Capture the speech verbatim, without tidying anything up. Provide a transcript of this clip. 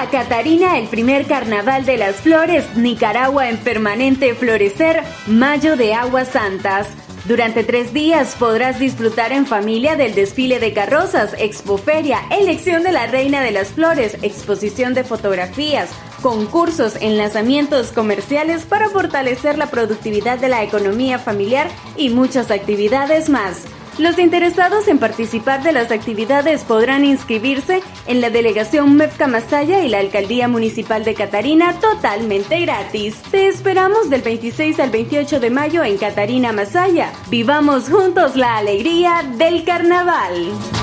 Llega a Catarina el primer Carnaval de las Flores, Nicaragua en permanente florecer, Mayo de Aguas Santas. Durante tres días podrás disfrutar en familia del desfile de carrozas, expoferia, elección de la Reina de las Flores, exposición de fotografías, concursos, enlazamientos comerciales para fortalecer la productividad de la economía familiar y muchas actividades más. Los interesados en participar de las actividades podrán inscribirse en la Delegación Mefca Masaya y la Alcaldía Municipal de Catarina totalmente gratis. Te esperamos del veintiséis al veintiocho de mayo en Catarina Masaya. Vivamos juntos la alegría del carnaval.